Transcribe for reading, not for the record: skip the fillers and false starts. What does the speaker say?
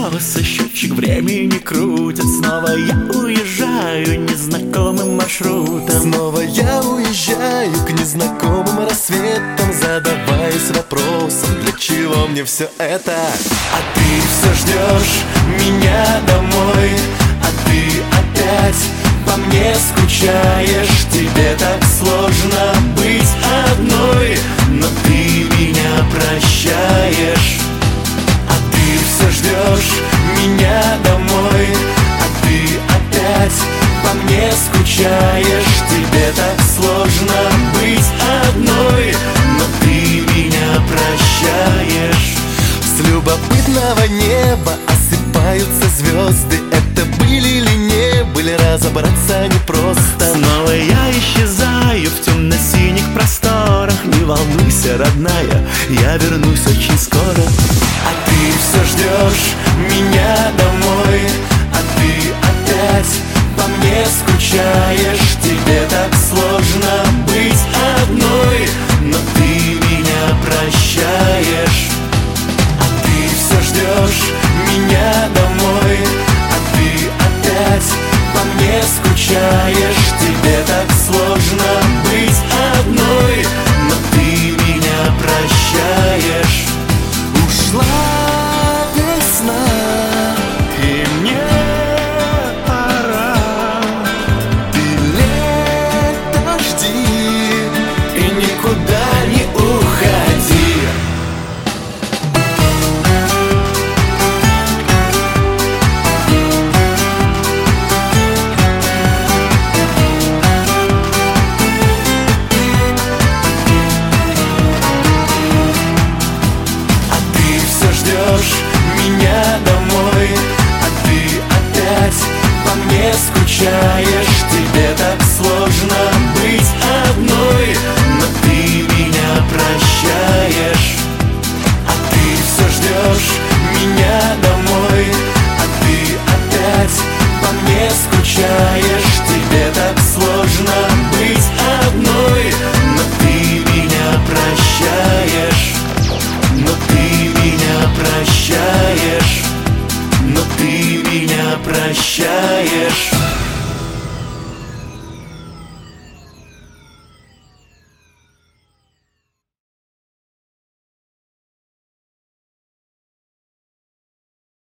колеса, счетчик времени крутят. Снова я уезжаю незнакомым маршрутом. Снова я уезжаю к незнакомым рассветам, задаваясь вопросом, для чего мне все это? А ты все ждешь меня домой, а ты опять по мне скучаешь. Тебе так сложно быть одной, но ты меня прощаешь. А ты все ждешь меня домой, а ты опять по мне скучаешь. Тебе так сложно быть одной, но ты меня прощаешь. С любопытного неба осыпаются звезды. Это были или не были, разобраться непросто. Снова я исчезаю в темно-синих просторах. Не волнуйся, родная, я вернусь очень скоро. А ты все ждешь меня домой, а ты опять по мне скучаешь. Тебе так сложно быть одной, но ты меня прощаешь. А ты все ждешь меня домой, а ты опять по мне скучаешь. Тебе так сложно быть одной, но ты меня прощаешь. Ушла весна, И мне пора, ты лето жди и никуда не уходи. Ждешь меня домой, а ты опять по мне скучаешь. Тебе так сложно быть одной, но ты меня прощаешь. А ты все ждешь меня домой, а ты опять по мне скучаешь. Тебе так сложно быть одной, но ты меня прощаешь. Но ты меня прощаешь, но ты меня прощаешь.